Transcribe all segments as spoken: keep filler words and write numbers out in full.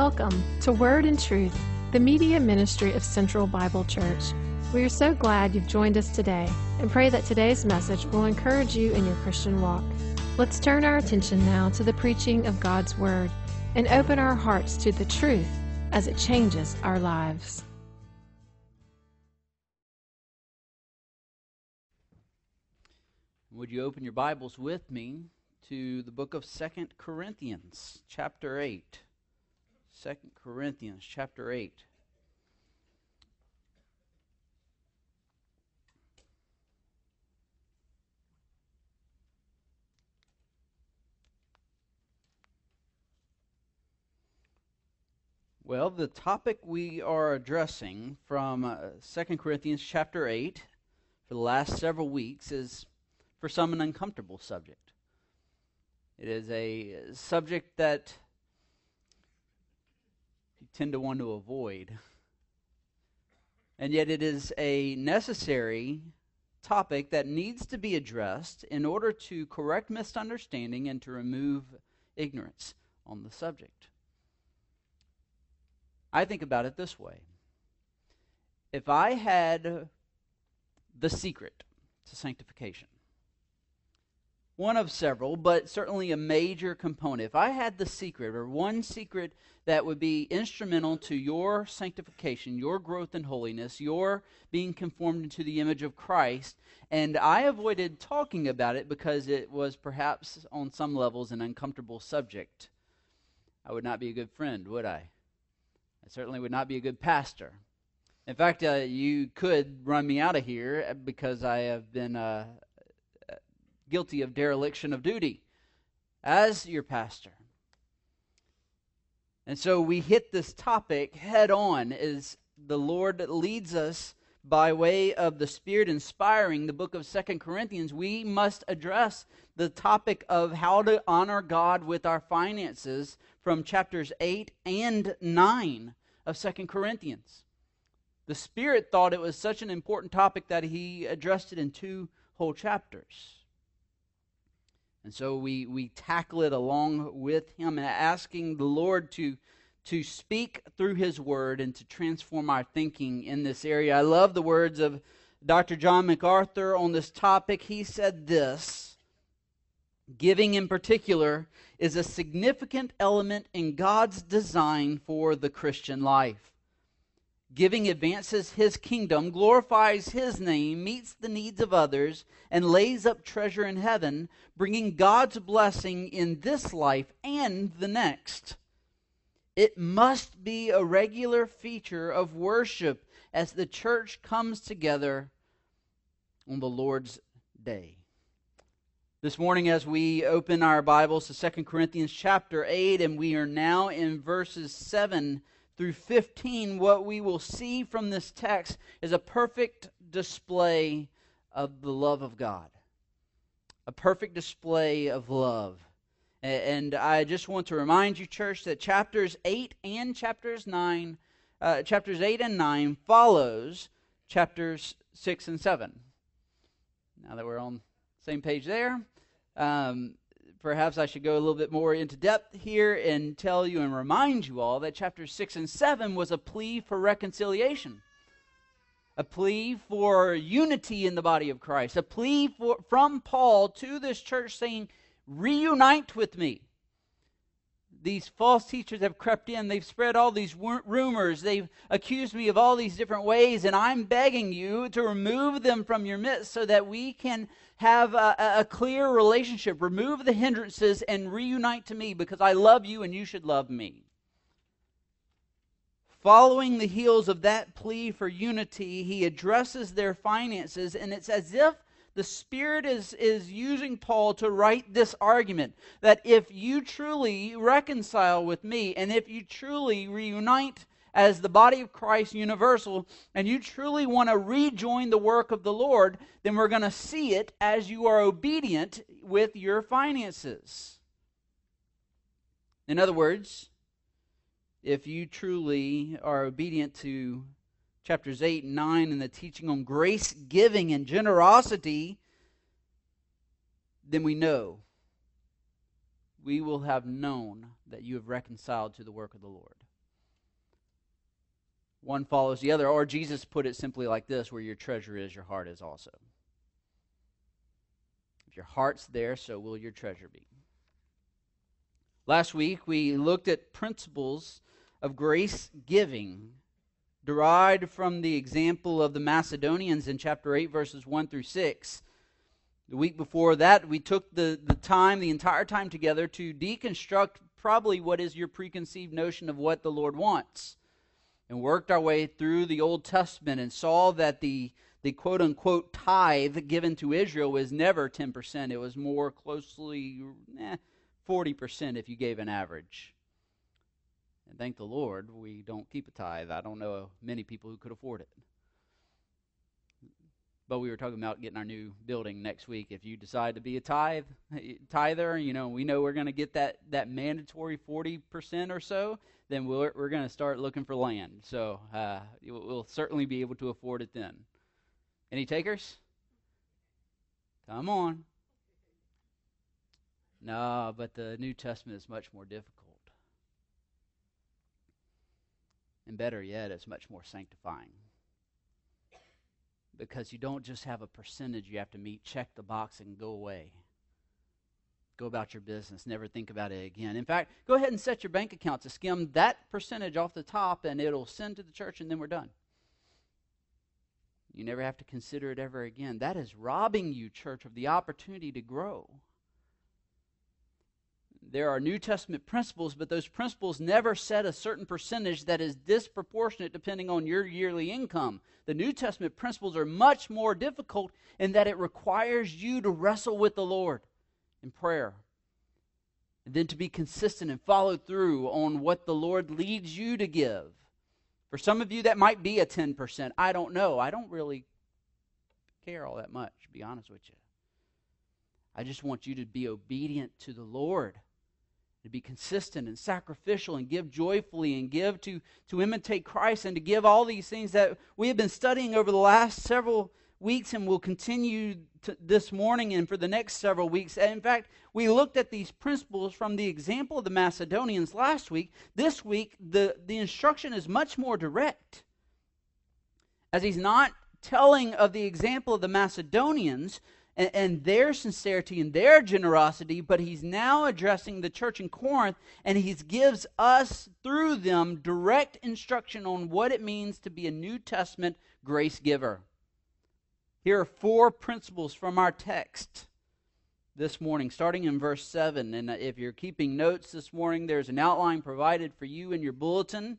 Welcome to Word and Truth, the media ministry of Central Bible Church. We are so glad you've joined us today and pray that today's message will encourage you in your Christian walk. Let's turn our attention now to the preaching of God's Word and open our hearts to the truth as it changes our lives. Would you open your Bibles with me to the book of Second Corinthians, chapter eight. Second Corinthians, chapter eight. Well, the topic we are addressing from uh, Second Corinthians, chapter eight, for the last several weeks is, for some, an uncomfortable subject. It is a subject that you tend to want to avoid. And yet it is a necessary topic that needs to be addressed in order to correct misunderstanding and to remove ignorance on the subject. I think about it this way. If I had the secret to sanctification, one of several, but certainly a major component. If I had the secret, or one secret that would be instrumental to your sanctification, your growth in holiness, your being conformed into the image of Christ, and I avoided talking about it because it was perhaps on some levels an uncomfortable subject, I would not be a good friend, would I? I certainly would not be a good pastor. In fact, uh, you could run me out of here because I have been Uh, guilty of dereliction of duty as your pastor. And so we hit this topic head on as the Lord leads us by way of the Spirit inspiring the book of Second Corinthians. We must address the topic of how to honor God with our finances from chapters eight and nine of Second Corinthians. The Spirit thought it was such an important topic that He addressed it in two whole chapters. And so we, we tackle it along with him, and asking the Lord to, to speak through His Word and to transform our thinking in this area. I love the words of Doctor John MacArthur on this topic. He said this: giving in particular is a significant element in God's design for the Christian life. Giving advances His kingdom, glorifies His name, meets the needs of others, and lays up treasure in heaven, bringing God's blessing in this life and the next. It must be a regular feature of worship as the church comes together on the Lord's day. This morning, as we open our Bibles to Second Corinthians chapter eight, and we are now in verses seven through fifteen, what we will see from this text is a perfect display of the love of God. A perfect display of love. And I just want to remind you, church, that chapters eight and chapters nine, uh, chapters eight and nine follows chapters six and seven. Now that we're on the same page there, um, perhaps I should go a little bit more into depth here and tell you and remind you all that chapters six and seven was a plea for reconciliation. A plea for unity in the body of Christ. A plea for, from Paul to this church saying, reunite with me. These false teachers have crept in. They've spread all these rumors. They've accused me of all these different ways, and I'm begging you to remove them from your midst so that we can have a, a clear relationship. Remove the hindrances and reunite to me, because I love you and you should love me. Following the heels of that plea for unity, he addresses their finances, and it's as if the Spirit is, is using Paul to write this argument, that if you truly reconcile with me, and if you truly reunite as the body of Christ universal, and you truly want to rejoin the work of the Lord, then we're going to see it as you are obedient with your finances. In other words, if you truly are obedient to chapters eight and nine and the teaching on grace giving and generosity, then we know, we will have known that you have reconciled to the work of the Lord. One follows the other. Or Jesus put it simply like this, where your treasure is, your heart is also. If your heart's there, so will your treasure be. Last week, we looked at principles of grace giving derived from the example of the Macedonians in chapter eight, verses one through six. The week before that, we took the, the time, the entire time together to deconstruct probably what is your preconceived notion of what the Lord wants. And worked our way through the Old Testament and saw that the, the quote-unquote tithe given to Israel was never ten percent. It was more closely eh, forty percent if you gave an average. And thank the Lord, we don't keep a tithe. I don't know many people who could afford it. But we were talking about getting our new building next week. If you decide to be a tithe, tither, you know, we know we're going to get that, that mandatory forty percent or so, then we're, we're going to start looking for land. So uh, we'll certainly be able to afford it then. Any takers? Come on. No, but the New Testament is much more difficult. And better yet, it's much more sanctifying. Because you don't just have a percentage you have to meet, check the box, and go away. Go about your business. Never think about it again. In fact, go ahead and set your bank account to skim that percentage off the top, and it'll send to the church, and then we're done. You never have to consider it ever again. That is robbing you, church, of the opportunity to grow. There are New Testament principles, but those principles never set a certain percentage that is disproportionate depending on your yearly income. The New Testament principles are much more difficult in that it requires you to wrestle with the Lord in prayer. And then to be consistent and follow through on what the Lord leads you to give. For some of you, that might be a ten percent. I don't know. I don't really care all that much, to be honest with you. I just want you to be obedient to the Lord. To be consistent and sacrificial and give joyfully and give to, to imitate Christ and to give all these things that we have been studying over the last several weeks and will continue to this morning and for the next several weeks. And in fact, we looked at these principles from the example of the Macedonians last week. This week, the, the instruction is much more direct. As he's not telling of the example of the Macedonians, And, and their sincerity and their generosity, but he's now addressing the church in Corinth, and he gives us, through them, direct instruction on what it means to be a New Testament grace giver. Here are four principles from our text this morning, starting in verse seven. And if you're keeping notes this morning, there's an outline provided for you in your bulletin.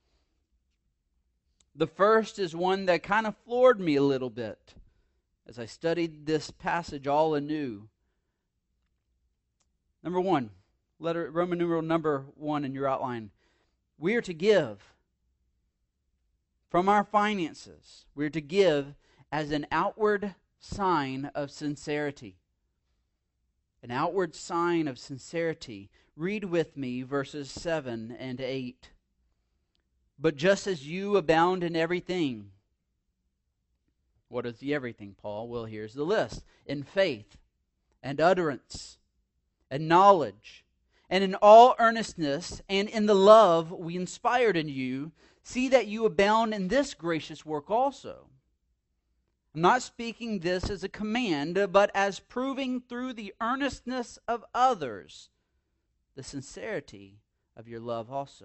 The first is one that kind of floored me a little bit as I studied this passage all anew. Number one, letter Roman numeral number one in your outline. We are to give from our finances. We are to give as an outward sign of sincerity. An outward sign of sincerity. Read with me verses seven and eight. But just as you abound in everything. What is the everything, Paul? Well, here's the list. In faith, and utterance, and knowledge, and in all earnestness, and in the love we inspired in you, see that you abound in this gracious work also. I'm not speaking this as a command, but as proving through the earnestness of others the sincerity of your love also.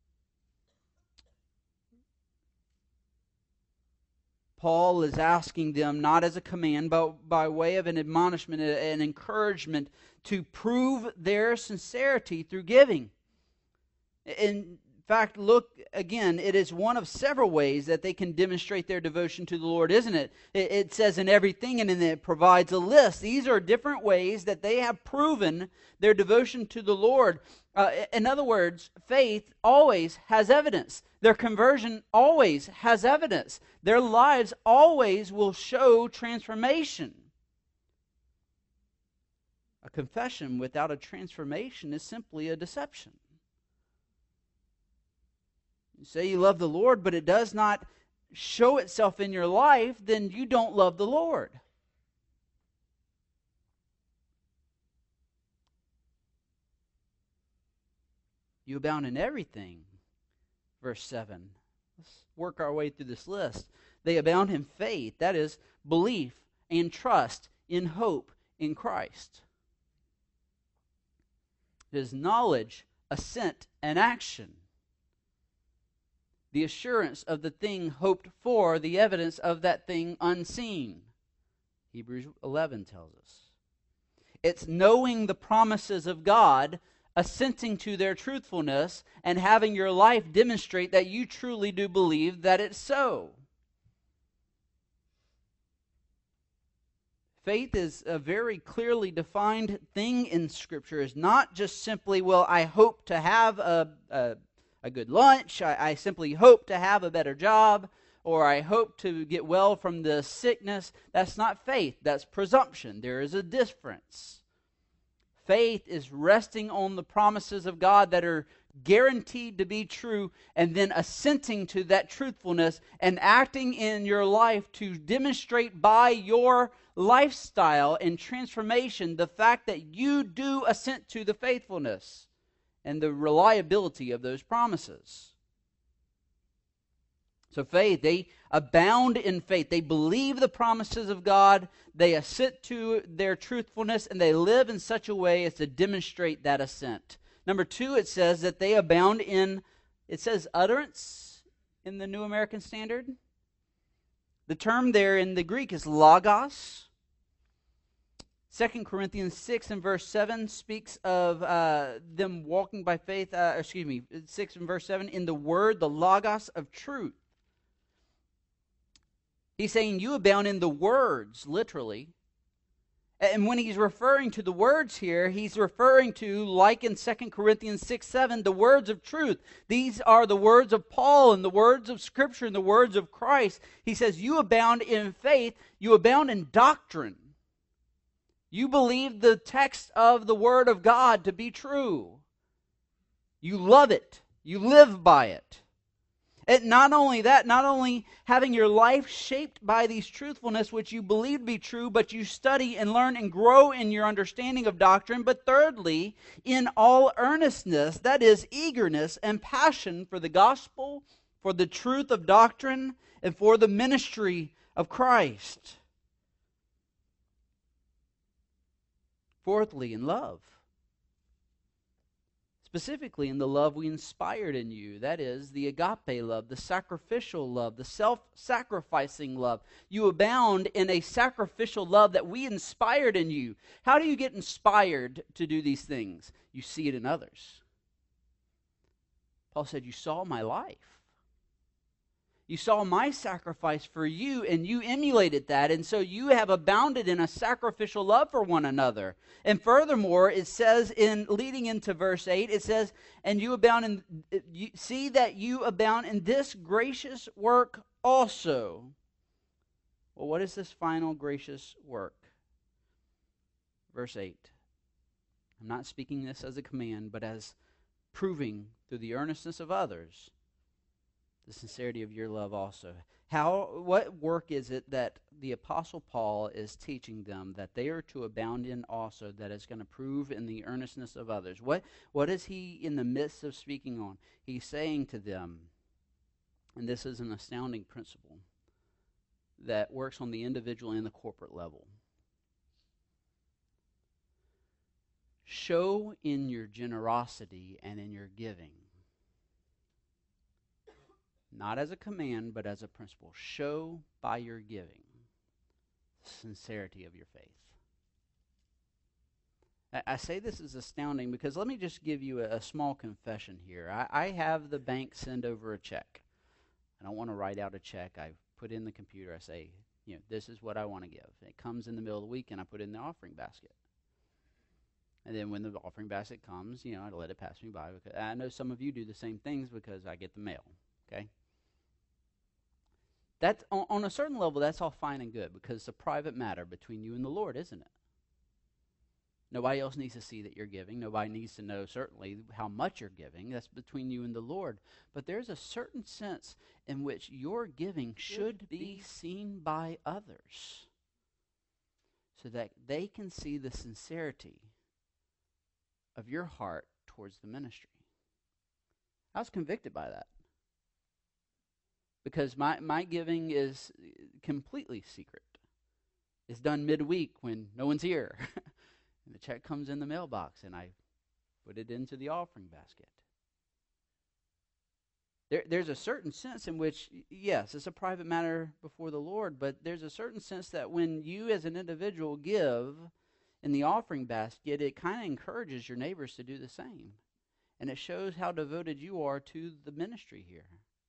Paul is asking them, not as a command, but by way of an admonishment, an encouragement, to prove their sincerity through giving. In fact, look again, it is one of several ways that they can demonstrate their devotion to the Lord, isn't it? It, it says in everything, and then it provides a list. These are different ways that they have proven their devotion to the Lord. Uh, in other words, faith always has evidence. Their conversion always has evidence. Their lives always will show transformation. A confession without a transformation is simply a deception. You say you love the Lord, but it does not show itself in your life, then you don't love the Lord. You abound in everything, verse seven. Let's work our way through this list. They abound in faith, that is, belief and trust in hope in Christ. It is knowledge, assent, and action. The assurance of the thing hoped for, the evidence of that thing unseen. Hebrews eleven tells us. It's knowing the promises of God, assenting to their truthfulness, and having your life demonstrate that you truly do believe that it's so. Faith is a very clearly defined thing in Scripture. It's not just simply, well, I hope to have a, a, a good lunch, I, I simply hope to have a better job, or I hope to get well from this sickness. That's not faith, that's presumption. There is a difference. Faith is resting on the promises of God that are guaranteed to be true, and then assenting to that truthfulness and acting in your life to demonstrate by your lifestyle and transformation the fact that you do assent to the faithfulness and the reliability of those promises. So faith, they abound in faith. They believe the promises of God, they assent to their truthfulness, and they live in such a way as to demonstrate that assent. Number two, it says that they abound in, it says utterance in the New American Standard. The term there in the Greek is logos. Second Corinthians six and verse seven speaks of uh, them walking by faith, uh, excuse me, six and verse seven, in the word, the logos of truth. He's saying you abound in the words, literally. And when he's referring to the words here, he's referring to, like in Second Corinthians six seven, the words of truth. These are the words of Paul and the words of Scripture and the words of Christ. He says you abound in faith, you abound in doctrine. You believe the text of the Word of God to be true. You love it. You live by it. And not only that, not only having your life shaped by these truthfulness which you believe to be true, but you study and learn and grow in your understanding of doctrine. But thirdly, in all earnestness, that is eagerness and passion for the gospel, for the truth of doctrine, and for the ministry of Christ. Fourthly, in love. Specifically in the love we inspired in you. That is, the agape love, the sacrificial love, the self-sacrificing love. You abound in a sacrificial love that we inspired in you. How do you get inspired to do these things? You see it in others. Paul said, you saw my life. You saw my sacrifice for you, and you emulated that, and so you have abounded in a sacrificial love for one another. And furthermore, it says, in leading into verse eight, it says, and you abound in, you, see that you abound in this gracious work also. Well, what is this final gracious work? Verse eight. I'm not speaking this as a command, but as proving through the earnestness of others the sincerity of your love also. How, what work is it that the Apostle Paul is teaching them that they are to abound in also, that is going to prove in the earnestness of others? What, what is he in the midst of speaking on? He's saying to them, and this is an astounding principle that works on the individual and the corporate level. Show in your generosity and in your giving, not as a command, but as a principle. Show by your giving the sincerity of your faith. I, I say this is astounding because let me just give you a, a small confession here. I, I have the bank send over a check. I don't want to write out a check. I put in the computer. I say, you know, this is what I want to give. It comes in the middle of the week, and I put it in the offering basket. And then when the offering basket comes, you know, I let it pass me by. Because I know some of you do the same things because I get the mail, okay? That's, on, on a certain level, that's all fine and good because it's a private matter between you and the Lord, isn't it? Nobody else needs to see that you're giving. Nobody needs to know, certainly, how much you're giving. That's between you and the Lord. But there's a certain sense in which your giving should be seen by others so that they can see the sincerity of your heart towards the ministry. I was convicted by that. because my, my giving is completely secret. It's done midweek when no one's here. And the check comes in the mailbox, and I put it into the offering basket. There, there's a certain sense in which, yes, it's a private matter before the Lord, but there's a certain sense that when you as an individual give in the offering basket, it kind of encourages your neighbors to do the same. And it shows how devoted you are to the ministry here.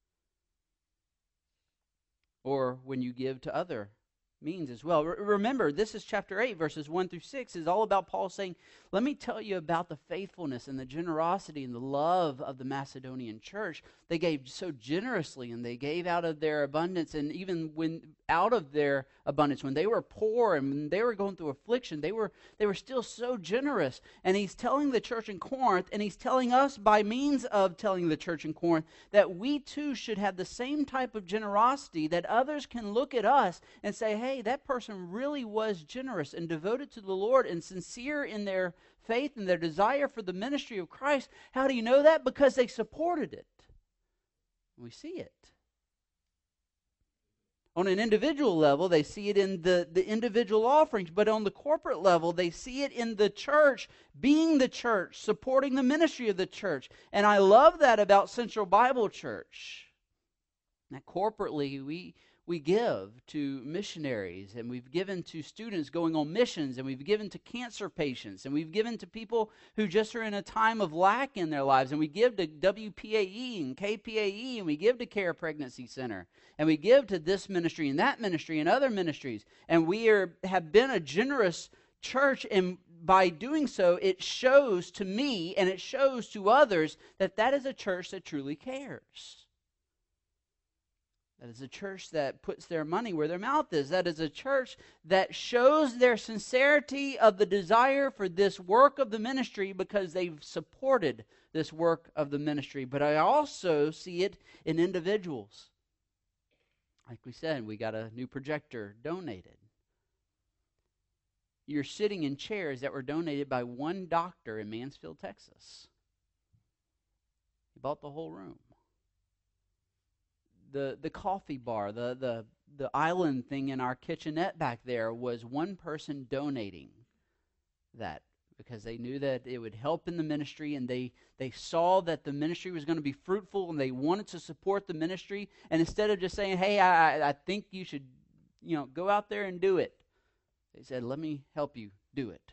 Or when you give to other means as well. Re- remember, this is chapter eight, verses one through six, is all about Paul saying, let me tell you about the faithfulness and the generosity and the love of the Macedonian church. They gave so generously, and they gave out of their abundance, and even when out of their abundance, when they were poor and when they were going through affliction, they were they were still so generous. And he's telling the church in Corinth, and he's telling us by means of telling the church in Corinth, that we too should have the same type of generosity, that others can look at us and say, hey, that person really was generous and devoted to the Lord and sincere in their faith and their desire for the ministry of Christ. How do you know that? Because they supported it. We see it. On an individual level, they see it in the, the individual offerings, but on the corporate level, they see it in the church, being the church, supporting the ministry of the church. And I love that about Central Bible Church. That corporately, we we give to missionaries, and we've given to students going on missions, and we've given to cancer patients, and we've given to people who just are in a time of lack in their lives, and we give to W P A E and K P A E, and we give to Care Pregnancy Center, and we give to this ministry and that ministry and other ministries, and we are have been a generous church, and by doing so, it shows to me and it shows to others that that is a church that truly cares. That is a church that puts their money where their mouth is. That is a church that shows their sincerity of the desire for this work of the ministry because they've supported this work of the ministry. But I also see it in individuals. Like we said, we got a new projector donated. You're sitting in chairs that were donated by one doctor in Mansfield, Texas. He bought the whole room. The the coffee bar, the, the, the island thing in our kitchenette back there was one person donating that because they knew that it would help in the ministry, and they, they saw that the ministry was going to be fruitful, and they wanted to support the ministry. And instead of just saying, hey, I, I think you should, you know, go out there and do it, they said, let me help you do it.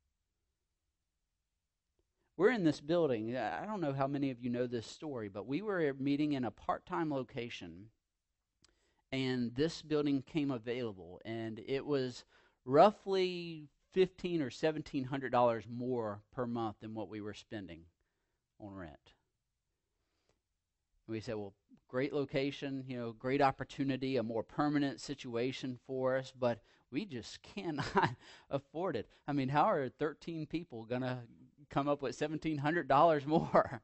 We're in this building. I don't know how many of you know this story, but we were meeting in a part-time location, and this building came available, and it was roughly fifteen or seventeen hundred dollars more per month than what we were spending on rent. And we said, well, great location, you know, great opportunity, a more permanent situation for us, but we just cannot afford it. I mean, how are thirteen people going to come up with seventeen hundred dollars more?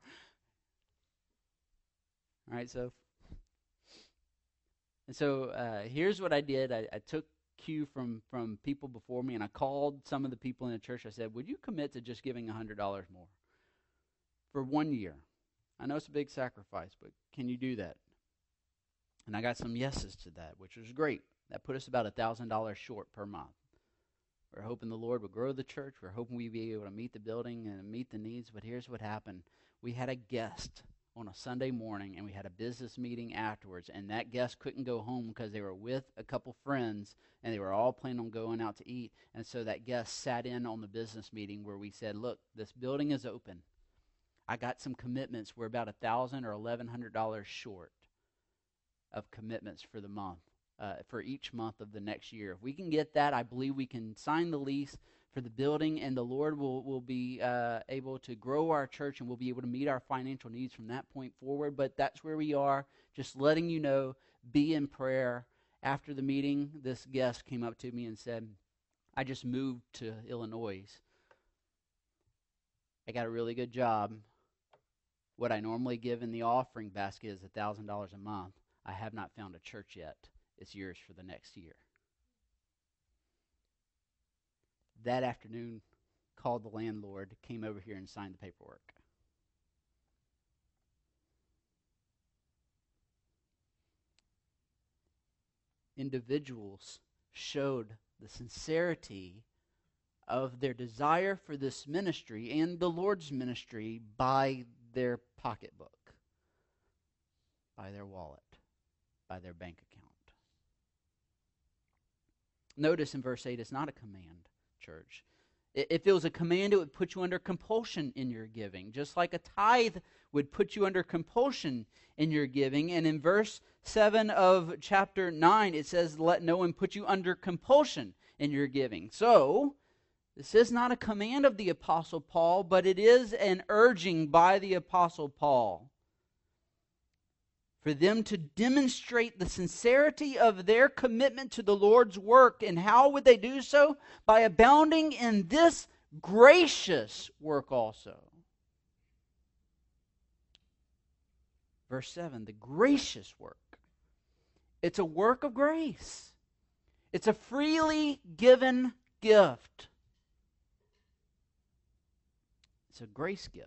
All right, so and so uh, here's what I did. I, I took cue from, from people before me, and I called some of the people in the church. I said, would you commit to just giving one hundred dollars more for one year? I know it's a big sacrifice, but can you do that? And I got some yeses to that, which was great. That put us about one thousand dollars short per month. We're hoping the Lord would grow the church. We're hoping we'd be able to meet the building and meet the needs. But here's what happened. We had a guest on a Sunday morning, and we had a business meeting afterwards. And that guest couldn't go home because they were with a couple friends, and they were all planning on going out to eat. And so that guest sat in on the business meeting where we said, look, this building is open. I got some commitments. We're about one thousand dollars or eleven hundred dollars short of commitments for the month. Uh, for each month of the next year. If we can get that, I believe we can sign the lease for the building, and the Lord will, will be uh, able to grow our church, and we'll be able to meet our financial needs from that point forward. But that's where we are. Just letting you know, be in prayer. After the meeting, this guest came up to me and said, I just moved to Illinois. I got a really good job. What I normally give in the offering basket is one thousand dollars a month. I have not found a church yet. It's yours for the next year. That afternoon, called the landlord, came over here and signed the paperwork. individuals showed the sincerity of their desire for this ministry and the Lord's ministry by their pocketbook, by their wallet, by their bank account. Notice in verse eight, it's not a command, church. If it was a command, it would put you under compulsion in your giving, just like a tithe would put you under compulsion in your giving. And in verse seven of chapter nine, it says, let no one put you under compulsion in your giving. So, this is not a command of the Apostle Paul, but it is an urging by the Apostle Paul for them to demonstrate the sincerity of their commitment to the Lord's work. And how would they do so? By abounding in this gracious work also. Verse seven, the gracious work. It's a work of grace. It's a freely given gift. It's a grace gift.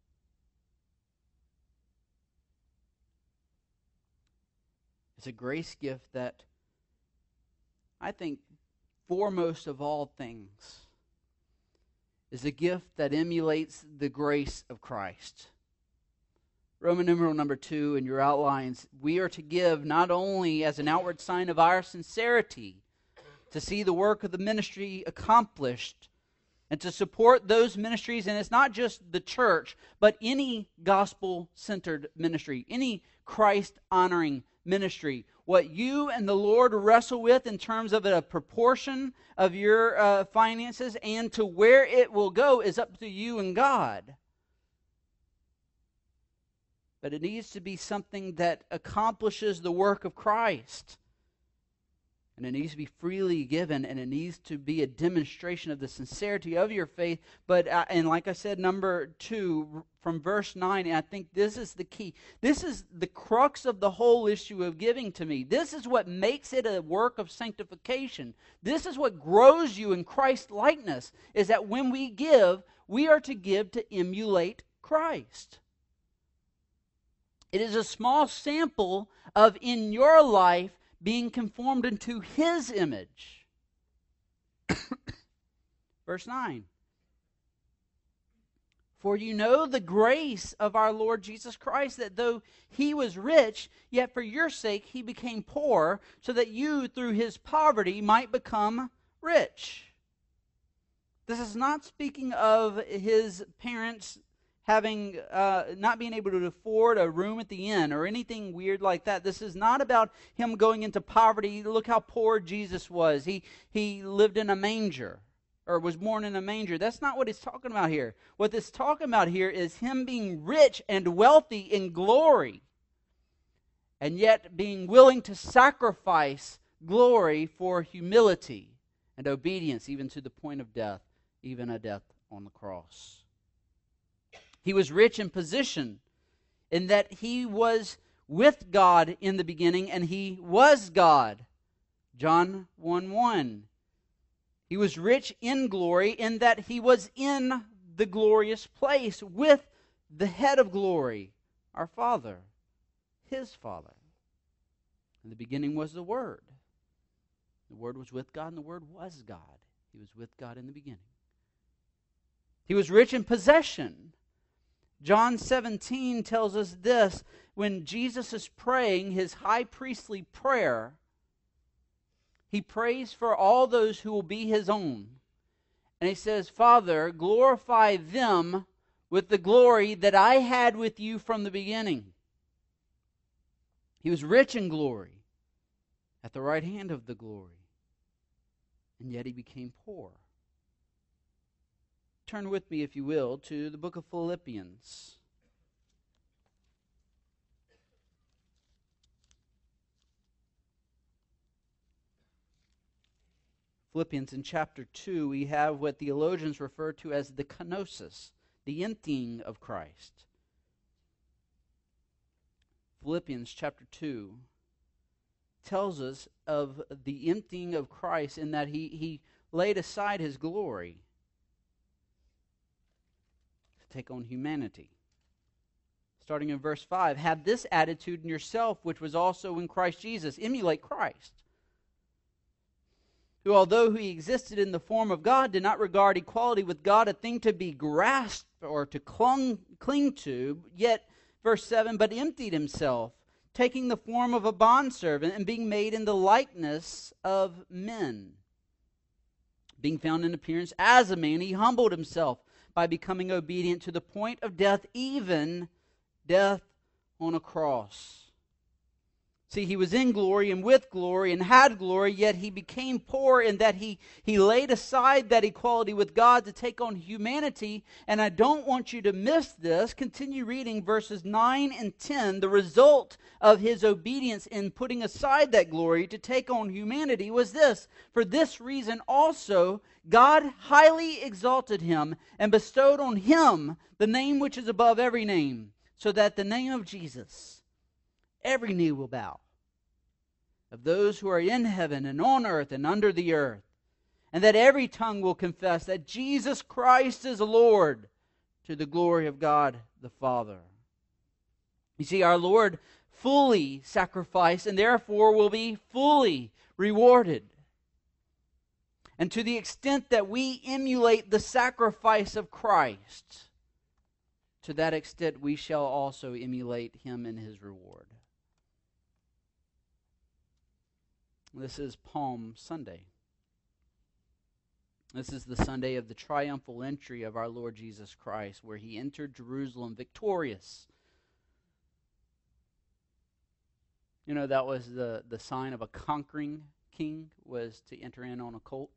It's a grace gift that I think foremost of all things is a gift that emulates the grace of Christ. Roman numeral number two in your outlines, we are to give not only as an outward sign of our sincerity to see the work of the ministry accomplished and to support those ministries, and it's not just the church, but any gospel-centered ministry, any Christ-honoring ministry. What you and the Lord wrestle with in terms of a proportion of your uh, finances and to where it will go is up to you and God. But it needs to be something that accomplishes the work of Christ. And it needs to be freely given, and it needs to be a demonstration of the sincerity of your faith. But, uh, and like I said, number two, from verse nine, and I think this is the key. This is the crux of the whole issue of giving to me. This is what makes it a work of sanctification. This is what grows you in Christ likeness, is that when we give, we are to give to emulate Christ. It is a small sample of in your life being conformed into His image. Verse nine. For you know the grace of our Lord Jesus Christ, that though He was rich, yet for your sake He became poor, so that you through His poverty might become rich. This is not speaking of His parents having uh, not being able to afford a room at the inn or anything weird like that. This is not about Him going into poverty. Look how poor Jesus was. He he lived in a manger, or was born in a manger. That's not what it's talking about here. What it's talking about here is Him being rich and wealthy in glory, and yet being willing to sacrifice glory for humility and obedience, even to the point of death, even a death on the cross. He was rich in position in that He was with God in the beginning and He was God. John one one. He was rich in glory in that He was in the glorious place with the head of glory, our Father, His Father. In the beginning was the Word. The Word was with God and the Word was God. He was with God in the beginning. He was rich in possession. John seventeen tells us this. When Jesus is praying His high priestly prayer, He prays for all those who will be His own. And He says, Father, glorify them with the glory that I had with you from the beginning. He was rich in glory, at the right hand of the glory, and yet He became poor. Turn with me, if you will, to the book of Philippians. Philippians in chapter two, we have what theologians refer to as the kenosis, the emptying of Christ. Philippians chapter two tells us of the emptying of Christ in that he, he laid aside His glory take on humanity. Starting in verse five, have this attitude in yourself, which was also in Christ Jesus. Emulate Christ. who, although he existed in the form of God, did not regard equality with God a thing to be grasped or to clung, cling to, yet, verse seven, but emptied himself, taking the form of a bondservant and being made in the likeness of men. Being found in appearance as a man, he humbled himself by becoming obedient to the point of death, even death on a cross. See, he was in glory and with glory and had glory, yet he became poor in that he, he laid aside that equality with God to take on humanity. And I don't want you to miss this. Continue reading verses nine and ten. The result of his obedience in putting aside that glory to take on humanity was this. For this reason also, God highly exalted him and bestowed on him the name which is above every name, so that the name of Jesus every knee will bow, of those who are in heaven and on earth and under the earth, and that every tongue will confess that Jesus Christ is Lord, to the glory of God the Father. You see, our Lord fully sacrificed and therefore will be fully rewarded. And to the extent that we emulate the sacrifice of Christ, to that extent we shall also emulate him in his reward. This is Palm Sunday. This is the Sunday of the triumphal entry of our Lord Jesus Christ, where he entered Jerusalem victorious. You know, that was the, the sign of a conquering king, was to enter in on a colt.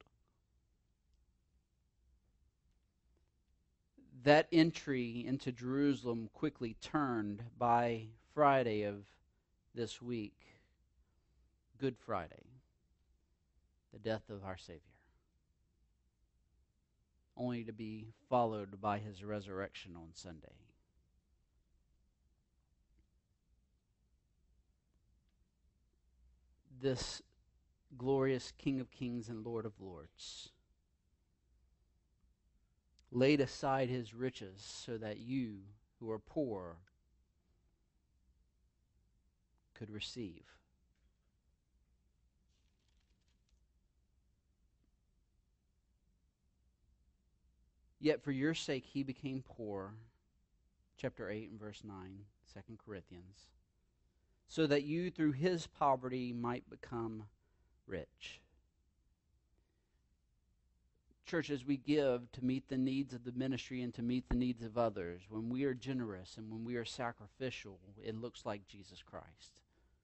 That entry into Jerusalem quickly turned by Friday of this week, Good Friday, the death of our Savior, only to be followed by his resurrection on Sunday. This glorious King of Kings and Lord of Lords laid aside his riches so that you who are poor could receive. Yet for your sake he became poor, chapter eight and verse nine, Second Corinthians, so that you through his poverty might become rich. Church, as we give to meet the needs of the ministry and to meet the needs of others, when we are generous and when we are sacrificial, it looks like Jesus Christ.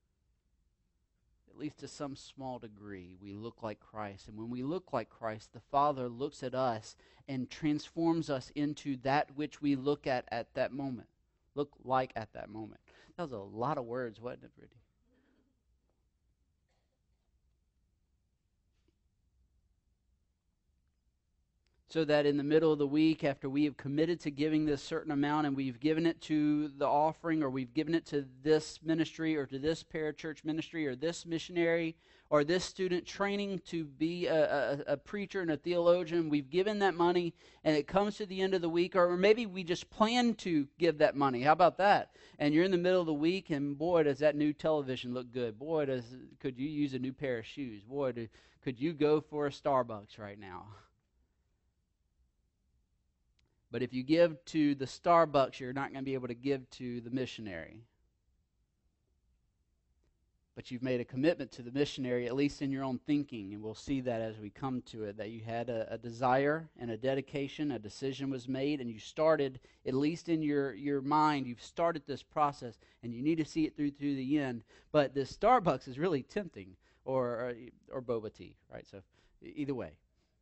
At least to some small degree, we look like Christ. And when we look like Christ, the Father looks at us and transforms us into that which we look at at that moment. Look like at that moment. That was a lot of words, wasn't it, Brittany? So that in the middle of the week, after we have committed to giving this certain amount and we've given it to the offering, or we've given it to this ministry or to this parachurch ministry or this missionary or this student training to be a, a, a preacher and a theologian, we've given that money and it comes to the end of the week, or maybe we just plan to give that money. How about that? And you're in the middle of the week and boy, does that new television look good. Boy, does could you use a new pair of shoes. Boy, do, could you go for a Starbucks right now. But if you give to the Starbucks, you're not going to be able to give to the missionary. But you've made a commitment to the missionary, at least in your own thinking, and we'll see that as we come to it, that you had a, a desire and a dedication, a decision was made, and you started, at least in your, your mind, you've started this process, and you need to see it through to the end. But this Starbucks is really tempting, or, or, or boba tea, right? So either way.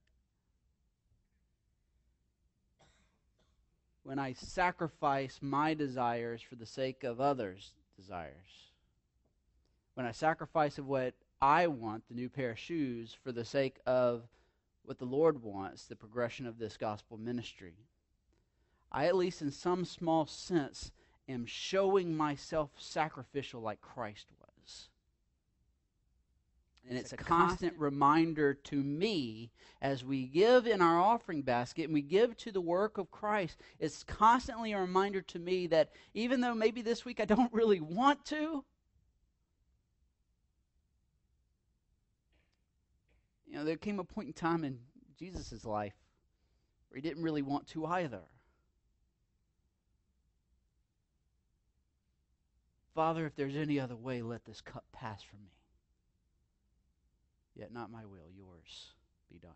When I sacrifice my desires for the sake of others' desires. When I sacrifice of what I want, the new pair of shoes, for the sake of what the Lord wants, the progression of this gospel ministry. I, at least in some small sense, am showing myself sacrificial like Christ was. And it's, it's a, a constant, constant reminder to me as we give in our offering basket and we give to the work of Christ. It's constantly a reminder to me that even though maybe this week I don't really want to, You know, there came a point in time in Jesus' life where he didn't really want to either. Father, if there's any other way, let this cup pass from me. Yet not my will, yours be done.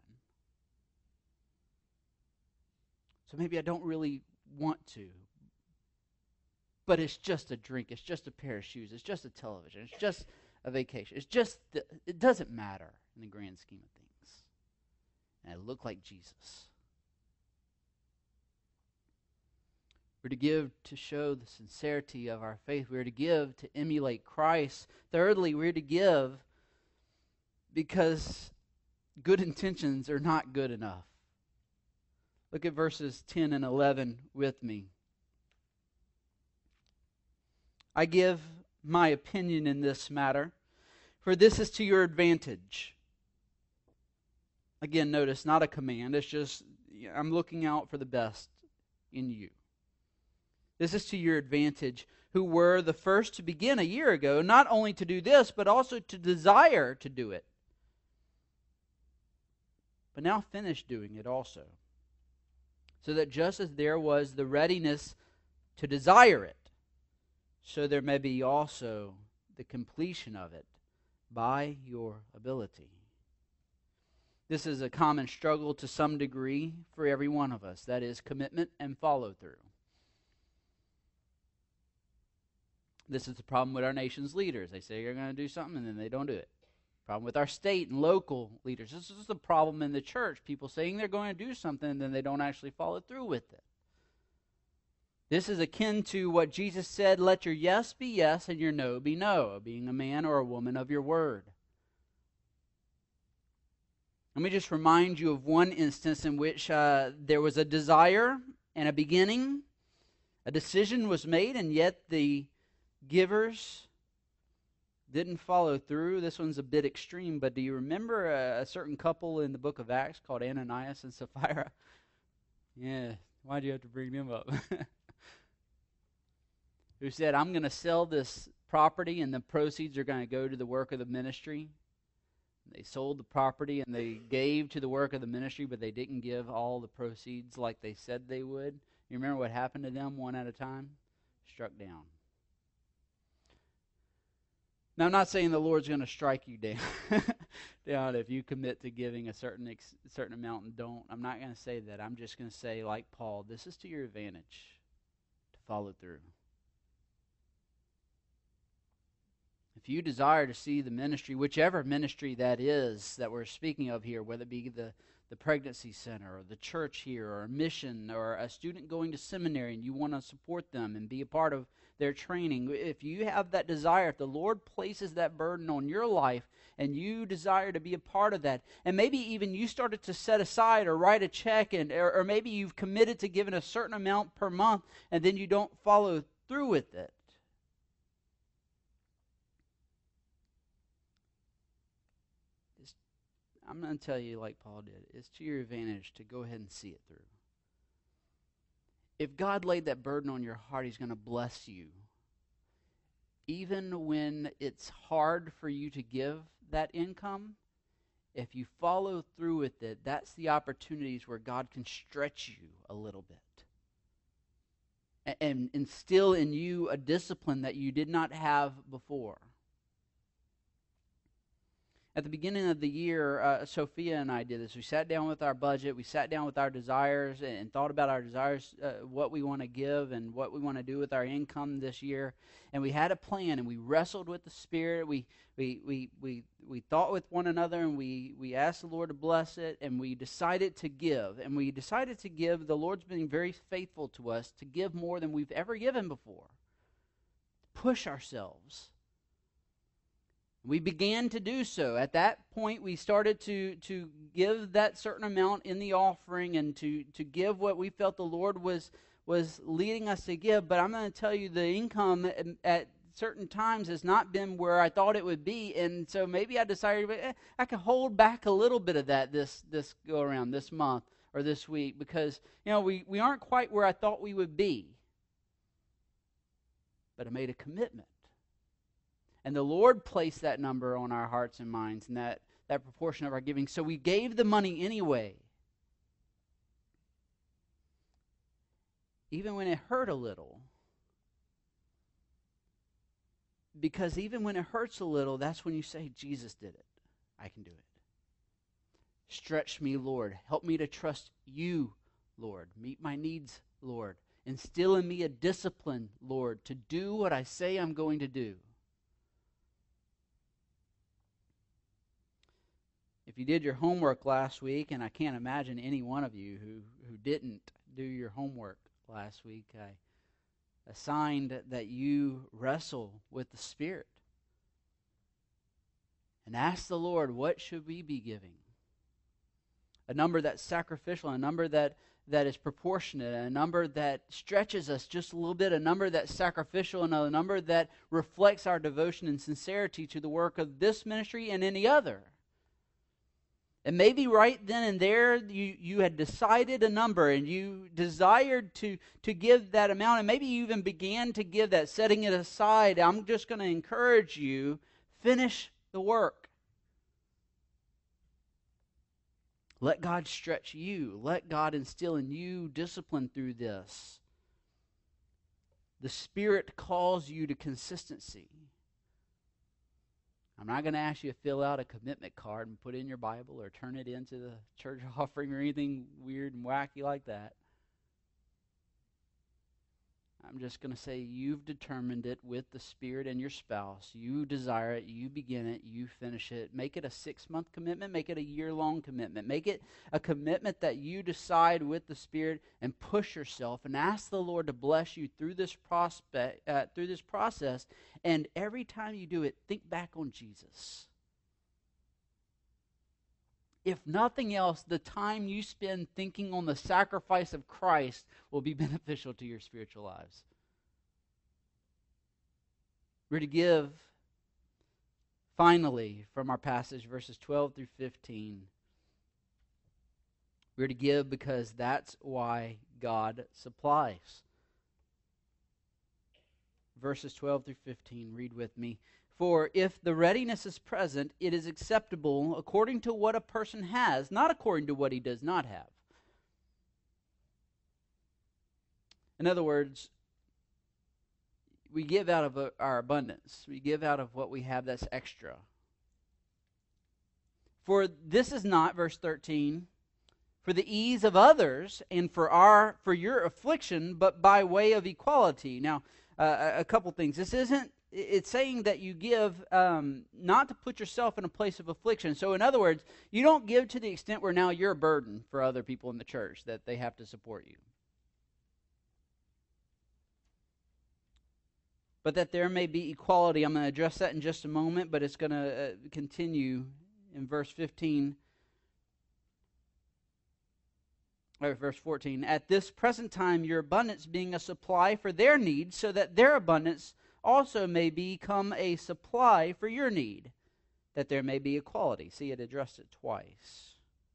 So maybe I don't really want to, but it's just a drink, it's just a pair of shoes, it's just a television, it's just a vacation. It's just, the, it doesn't matter in the grand scheme of things. And I look like Jesus. We're to give to show the sincerity of our faith. We're to give to emulate Christ. Thirdly, we're to give because good intentions are not good enough. Look at verses ten and eleven with me. I give my opinion in this matter, for this is to your advantage. Again, notice, not a command. It's just, I'm looking out for the best in you. This is to your advantage, who were the first to begin a year ago, not only to do this, but also to desire to do it. But now finish doing it also. So that just as there was the readiness to desire it, so there may be also the completion of it by your ability. This is a common struggle to some degree for every one of us. That is commitment and follow through. This is the problem with our nation's leaders. They say they're going to do something and then they don't do it. Problem with our state and local leaders. This is the problem in the church. People saying they're going to do something and then they don't actually follow through with it. This is akin to what Jesus said, let your yes be yes and your no be no, being a man or a woman of your word. Let me just remind you of one instance in which uh, there was a desire and a beginning. A decision was made, and yet the givers didn't follow through. This one's a bit extreme, but do you remember a, a certain couple in the book of Acts called Ananias and Sapphira? Yeah, why'd you have to bring them up? Who said, I'm going to sell this property and the proceeds are going to go to the work of the ministry. They sold the property and they gave to the work of the ministry, but they didn't give all the proceeds like they said they would. You remember what happened to them one at a time? Struck down. Now, I'm not saying the Lord's going to strike you down, down if you commit to giving a certain ex, certain amount and don't. I'm not going to say that. I'm just going to say, like Paul, this is to your advantage to follow through. If you desire to see the ministry, whichever ministry that is that we're speaking of here, whether it be the, the pregnancy center or the church here or a mission or a student going to seminary and you want to support them and be a part of their training, if you have that desire, if the Lord places that burden on your life and you desire to be a part of that, and maybe even you started to set aside or write a check, and or, or maybe you've committed to giving a certain amount per month and then you don't follow through with it, I'm going to tell you like Paul did. It's to your advantage to go ahead and see it through. If God laid that burden on your heart, He's going to bless you. Even when it's hard for you to give that income, if you follow through with it, that's the opportunities where God can stretch you a little bit. And, and instill in you a discipline that you did not have before. At the beginning of the year, uh, Sophia and I did this. We sat down with our budget. We sat down with our desires and, and thought about our desires, uh, what we want to give and what we want to do with our income this year. And we had a plan, and we wrestled with the Spirit. We we we we we thought with one another, and we we asked the Lord to bless it, and we decided to give. And we decided to give. The Lord's been very faithful to us to give more than we've ever given before. Push ourselves. We began to do so. At that point, we started to, to give that certain amount in the offering and to, to give what we felt the Lord was, was leading us to give. But I'm going to tell you, the income at, at certain times has not been where I thought it would be. And so maybe I decided eh, I could hold back a little bit of that this, this go around, this month or this week, because you know we, we aren't quite where I thought we would be. But I made a commitment. And the Lord placed that number on our hearts and minds and that, that proportion of our giving. So we gave the money anyway. Even when it hurt a little. Because even when it hurts a little, that's when you say, Jesus did it. I can do it. Stretch me, Lord. Help me to trust you, Lord. Meet my needs, Lord. Instill in me a discipline, Lord, to do what I say I'm going to do. If you did your homework last week, and I can't imagine any one of you who, who didn't do your homework last week, I assigned that you wrestle with the Spirit and ask the Lord, what should we be giving? A number that's sacrificial, a number that, that is proportionate, a number that stretches us just a little bit, a number that's sacrificial, and a number that reflects our devotion and sincerity to the work of this ministry and any other. And maybe right then and there you, you had decided a number and you desired to, to give that amount, and maybe you even began to give that, setting it aside. I'm just going to encourage you, finish the work. Let God stretch you. Let God instill in you discipline through this. The Spirit calls you to consistency. I'm not going to ask you to fill out a commitment card and put it in your Bible or turn it into the church offering or anything weird and wacky like that. I'm just going to say you've determined it with the Spirit and your spouse. You desire it. You begin it. You finish it. Make it a six-month commitment. Make it a year-long commitment. Make it a commitment that you decide with the Spirit and push yourself and ask the Lord to bless you through this prospect, uh, through this process. And every time you do it, think back on Jesus. If nothing else, the time you spend thinking on the sacrifice of Christ will be beneficial to your spiritual lives. We're to give, finally, from our passage, verses twelve through fifteen. We're to give because that's why God supplies. Verses twelve through fifteen, read with me. For if the readiness is present, it is acceptable according to what a person has, not according to what he does not have. In other words, we give out of our abundance. We give out of what we have that's extra. For this is not, verse thirteen, for the ease of others and for our for your affliction, but by way of equality. Now, uh, a couple things. This isn't It's saying that you give um, not to put yourself in a place of affliction. So in other words, you don't give to the extent where now you're a burden for other people in the church, that they have to support you. But that there may be equality. I'm going to address that in just a moment, but it's going to uh, continue in verse fifteen. Or verse fourteen. At this present time, your abundance being a supply for their needs, so that their abundance also may become a supply for your need, that there may be equality. See, it addressed it twice.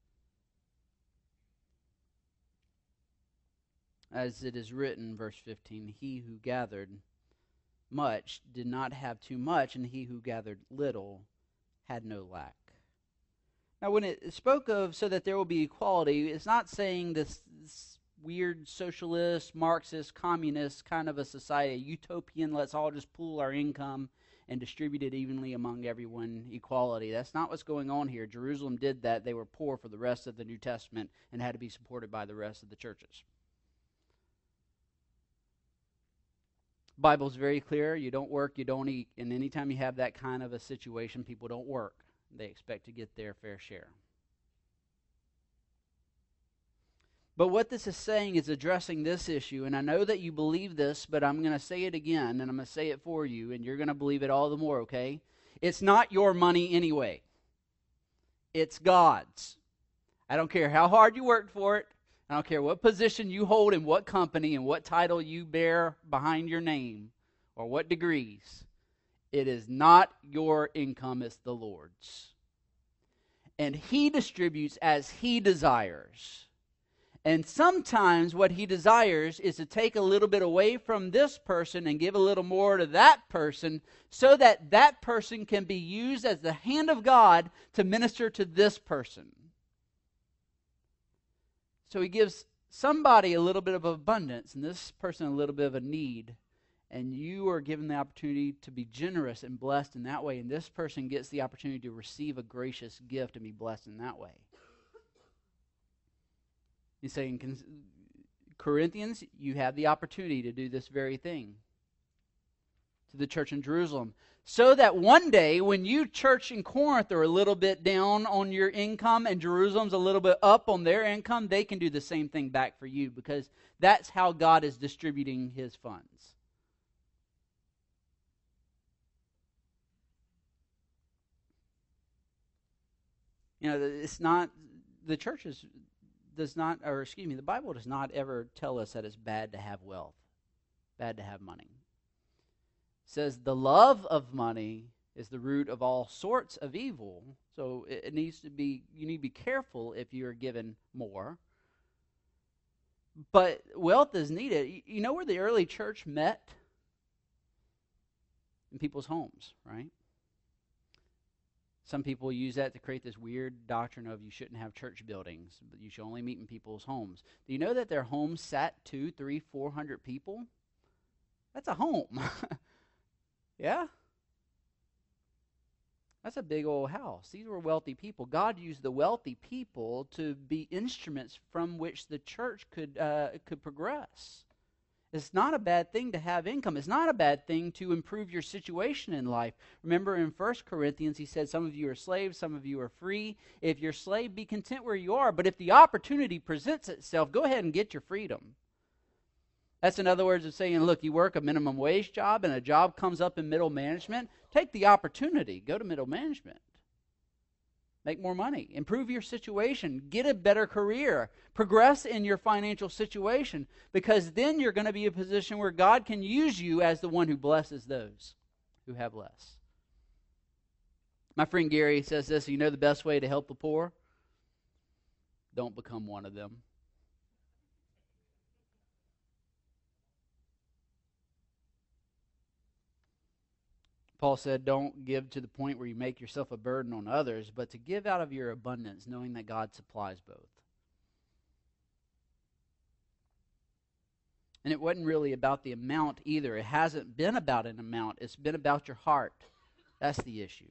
As it is written, verse fifteen, he who gathered much did not have too much, and he who gathered little had no lack. Now, when it spoke of so that there will be equality, it's not saying this, this weird socialist, Marxist, communist kind of a society, a utopian, let's all just pool our income and distribute it evenly among everyone, equality. That's not what's going on here. Jerusalem did that. They were poor for the rest of the New Testament and had to be supported by the rest of the churches. Bible's very clear. You don't work, you don't eat. And anytime you have that kind of a situation, people don't work. They expect to get their fair share. But what this is saying is addressing this issue, and I know that you believe this, but I'm going to say it again, and I'm going to say it for you, and you're going to believe it all the more, okay? It's not your money anyway. It's God's. I don't care how hard you worked for it. I don't care what position you hold in what company and what title you bear behind your name or what degrees. It is not your income, it's the Lord's. And He distributes as He desires. And sometimes what he desires is to take a little bit away from this person and give a little more to that person so that that person can be used as the hand of God to minister to this person. So he gives somebody a little bit of abundance and this person a little bit of a need. And you are given the opportunity to be generous and blessed in that way. And this person gets the opportunity to receive a gracious gift and be blessed in that way. He's saying, Corinthians, you have the opportunity to do this very thing to the church in Jerusalem. So that one day, when you church in Corinth are a little bit down on your income and Jerusalem's a little bit up on their income, they can do the same thing back for you, because that's how God is distributing his funds. You know, it's not, the church is, does not, or excuse me, the Bible does not ever tell us that it's bad to have wealth, bad to have money. It says the love of money is the root of all sorts of evil. So it, it needs to be, you need to be careful if you're given more. But wealth is needed. You, you know where the early church met? In people's homes, right? Some people use that to create this weird doctrine of you shouldn't have church buildings, but you should only meet in people's homes. Do you know that their homes sat two, three, four hundred people? That's a home. Yeah? That's a big old house. These were wealthy people. God used the wealthy people to be instruments from which the church could uh, could progress. It's not a bad thing to have income. It's not a bad thing to improve your situation in life. Remember in First Corinthians, he said, some of you are slaves, some of you are free. If you're a slave, be content where you are. But if the opportunity presents itself, go ahead and get your freedom. That's in other words of saying, look, you work a minimum wage job and a job comes up in middle management. Take the opportunity. Go to middle management. Make more money. Improve your situation. Get a better career. Progress in your financial situation, because then you're going to be in a position where God can use you as the one who blesses those who have less. My friend Gary says this, you know the best way to help the poor? Don't become one of them. Paul said, don't give to the point where you make yourself a burden on others, but to give out of your abundance, knowing that God supplies both. And it wasn't really about the amount either. It hasn't been about an amount. It's been about your heart. That's the issue.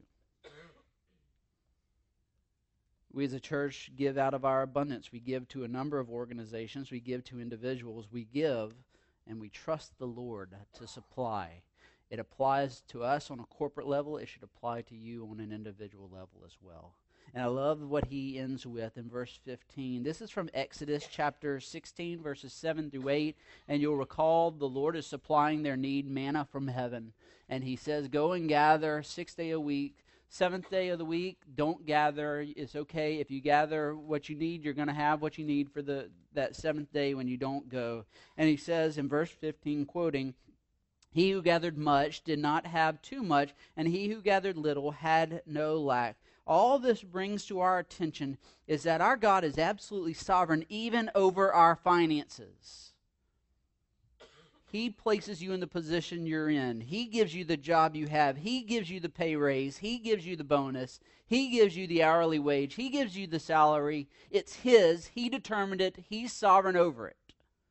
We as a church give out of our abundance. We give to a number of organizations. We give to individuals. We give, and we trust the Lord to supply. It applies to us on a corporate level. It should apply to you on an individual level as well. And I love what he ends with in verse fifteen. This is from Exodus chapter sixteen, verses seven through eight. And you'll recall the Lord is supplying their need, manna from heaven. And he says, go and gather six days a week. Seventh day of the week, don't gather. It's okay. If you gather what you need, you're going to have what you need for the that seventh day when you don't go. And he says in verse fifteen, quoting, he who gathered much did not have too much, and he who gathered little had no lack. All this brings to our attention is that our God is absolutely sovereign even over our finances. He places you in the position you're in. He gives you the job you have. He gives you the pay raise. He gives you the bonus. He gives you the hourly wage. He gives you the salary. It's His. He determined it. He's sovereign over it.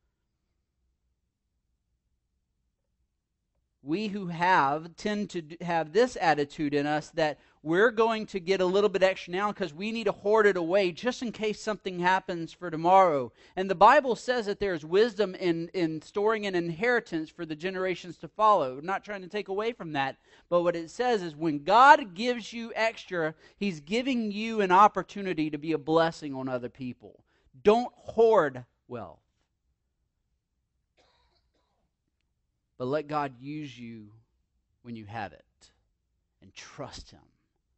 We who have tend to have this attitude in us that we're going to get a little bit extra now because we need to hoard it away just in case something happens for tomorrow. And the Bible says that there's wisdom in, in storing an inheritance for the generations to follow. I'm not trying to take away from that. But what it says is when God gives you extra, He's giving you an opportunity to be a blessing on other people. Don't hoard wealth. But let God use you when you have it, and trust Him.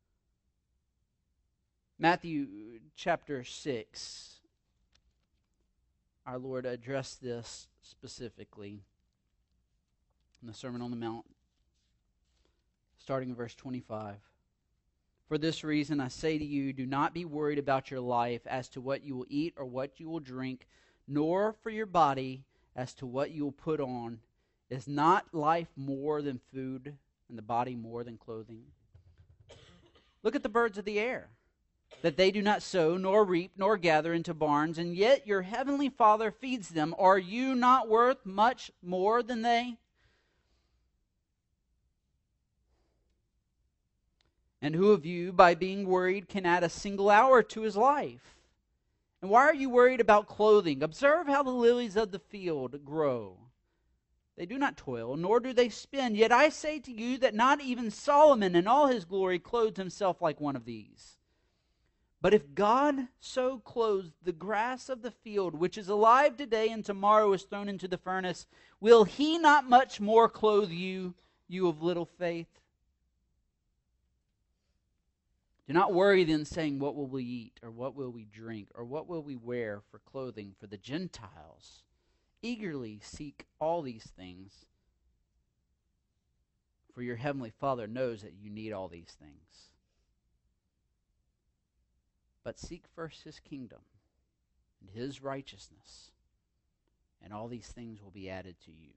Matthew chapter six, our Lord addressed this specifically in the Sermon on the Mount, starting in verse twenty-five. For this reason I say to you, do not be worried about your life as to what you will eat or what you will drink, nor for your body as to what you will put on. Is not life more than food, and the body more than clothing? Look at the birds of the air, that they do not sow, nor reap, nor gather into barns, and yet your heavenly Father feeds them. Are you not worth much more than they? And who of you, by being worried, can add a single hour to his life? And why are you worried about clothing? Observe how the lilies of the field grow. They do not toil, nor do they spin. Yet I say to you that not even Solomon in all his glory clothed himself like one of these. But if God so clothes the grass of the field, which is alive today and tomorrow is thrown into the furnace, will he not much more clothe you, you of little faith? Do not worry then, saying, what will we eat, or what will we drink, or what will we wear for clothing? For the Gentiles eagerly seek all these things, for your heavenly Father knows that you need all these things. But seek first his kingdom and his righteousness, and all these things will be added to you.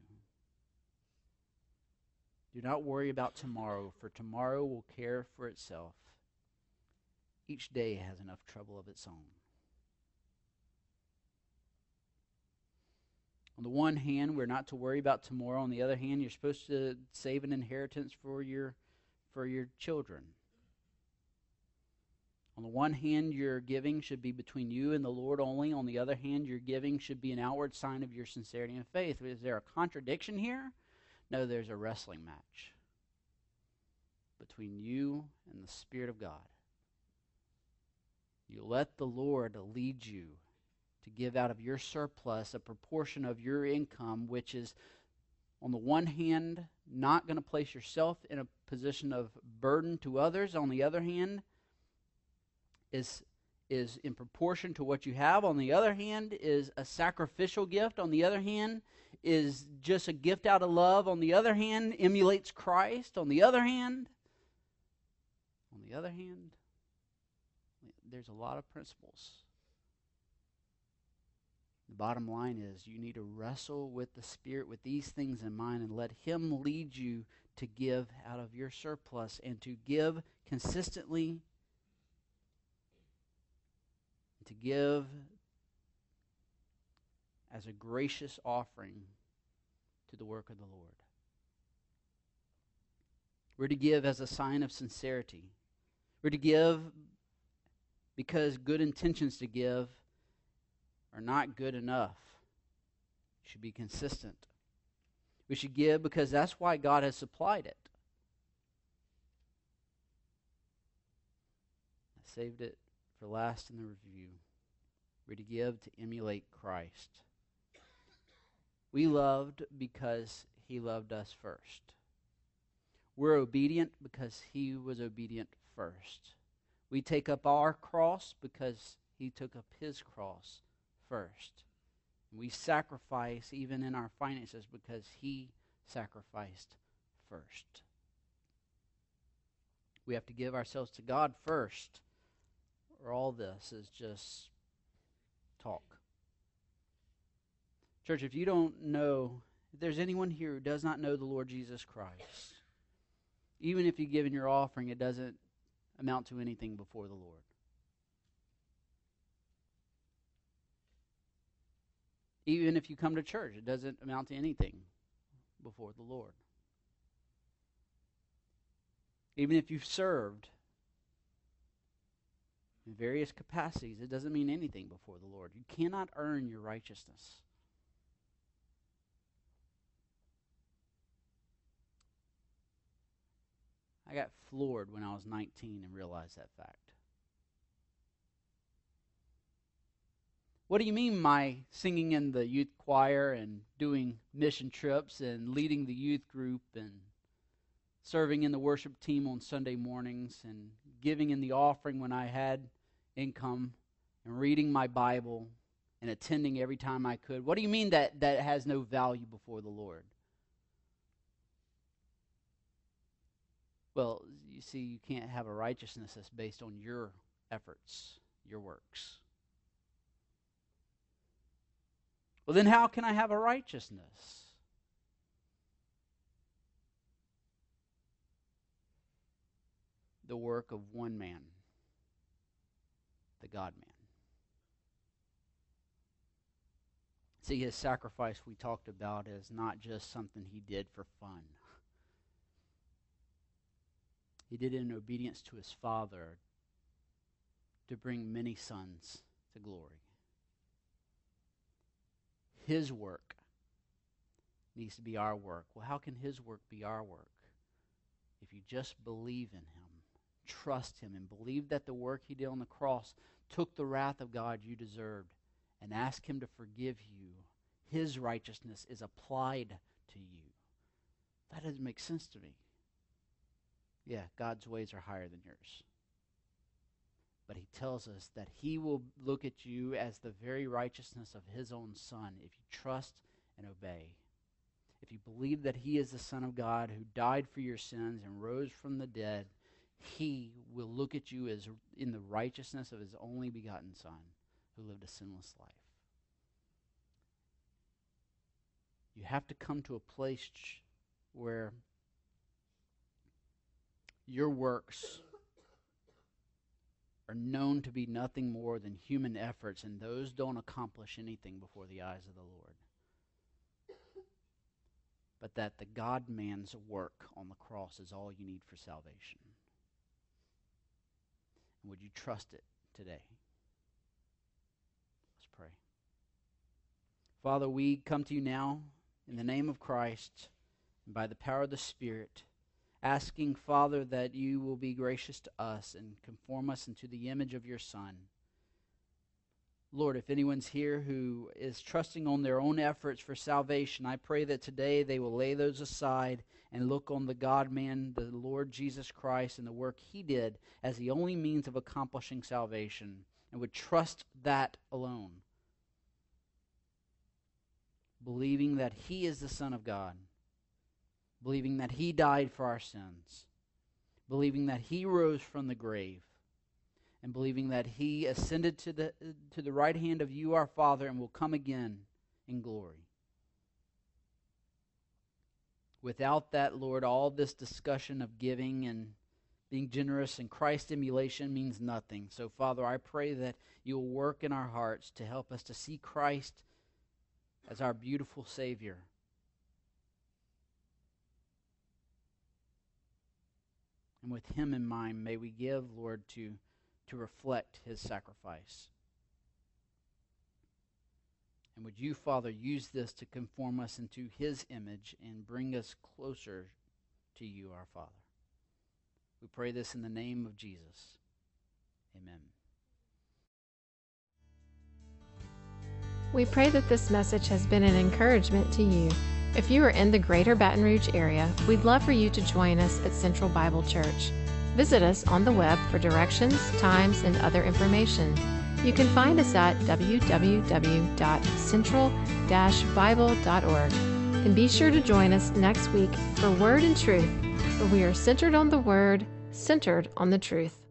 Do not worry about tomorrow, for tomorrow will care for itself. Each day has enough trouble of its own. On the one hand, we're not to worry about tomorrow. On the other hand, you're supposed to save an inheritance for your, for your children. On the one hand, your giving should be between you and the Lord only. On the other hand, your giving should be an outward sign of your sincerity and faith. Is there a contradiction here? No, there's a wrestling match between you and the Spirit of God. You let the Lord lead you to give out of your surplus a proportion of your income, which is, on the one hand, not going to place yourself in a position of burden to others. On the other hand, is is in proportion to what you have. On the other hand, is a sacrificial gift. On the other hand, is just a gift out of love. On the other hand, emulates Christ. On the other hand, on the other hand, there's a lot of principles. The bottom line is you need to wrestle with the Spirit with these things in mind and let him lead you to give out of your surplus and to give consistently, to give as a gracious offering to the work of the Lord. We're to give as a sign of sincerity. We're to give because good intentions to give are not good enough. We should be consistent. We should give because that's why God has supplied it. I saved it for last in the review. We're to give to emulate Christ. We loved because he loved us first. We're obedient because he was obedient first. We take up our cross because he took up his cross first. We sacrifice even in our finances because he sacrificed first. We have to give ourselves to God first, or all this is just talk. Church, if you don't know, if there's anyone here who does not know the Lord Jesus Christ, even if you've given your offering, it doesn't amount to anything before the Lord. Even if you come to church, it doesn't amount to anything before the Lord. Even if you've served in various capacities, it doesn't mean anything before the Lord. You cannot earn your righteousness. I got floored when I was nineteen and realized that fact. What do you mean my singing in the youth choir and doing mission trips and leading the youth group and serving in the worship team on Sunday mornings and giving in the offering when I had income and reading my Bible and attending every time I could? What do you mean that that has no value before the Lord? Well, you see, you can't have a righteousness that's based on your efforts, your works. Well, then how can I have a righteousness? The work of one man, the God-man. See, his sacrifice we talked about is not just something he did for fun. He did it in obedience to his Father to bring many sons to glory. His work needs to be our work. Well, how can his work be our work? If you just believe in him, trust him, and believe that the work he did on the cross took the wrath of God you deserved, and ask him to forgive you, his righteousness is applied to you. That doesn't make sense to me. Yeah, God's ways are higher than yours. But he tells us that he will look at you as the very righteousness of his own Son if you trust and obey. If you believe that he is the Son of God who died for your sins and rose from the dead, he will look at you as in the righteousness of his only begotten Son who lived a sinless life. You have to come to a place where your works are known to be nothing more than human efforts, and those don't accomplish anything before the eyes of the Lord. But that the God-man's work on the cross is all you need for salvation. And would you trust it today? Let's pray. Father, we come to you now in the name of Christ and by the power of the Spirit, asking, Father, that you will be gracious to us and conform us into the image of your Son. Lord, if anyone's here who is trusting on their own efforts for salvation, I pray that today they will lay those aside and look on the God-man, the Lord Jesus Christ, and the work he did as the only means of accomplishing salvation, and would trust that alone, believing that he is the Son of God, believing that he died for our sins, believing that he rose from the grave, and believing that he ascended to the to the right hand of you, our Father, and will come again in glory. Without that, Lord, all this discussion of giving and being generous and Christ emulation means nothing. So, Father, I pray that you will work in our hearts to help us to see Christ as our beautiful Savior. And with him in mind, may we give, Lord, to, to reflect his sacrifice. And would you, Father, use this to conform us into his image and bring us closer to you, our Father. We pray this in the name of Jesus. Amen. We pray that this message has been an encouragement to you. If you are in the greater Baton Rouge area, we'd love for you to join us at Central Bible Church. Visit us on the web for directions, times, and other information. You can find us at w w w dot central dash bible dot org. And be sure to join us next week for Word and Truth, where we are centered on the Word, centered on the truth.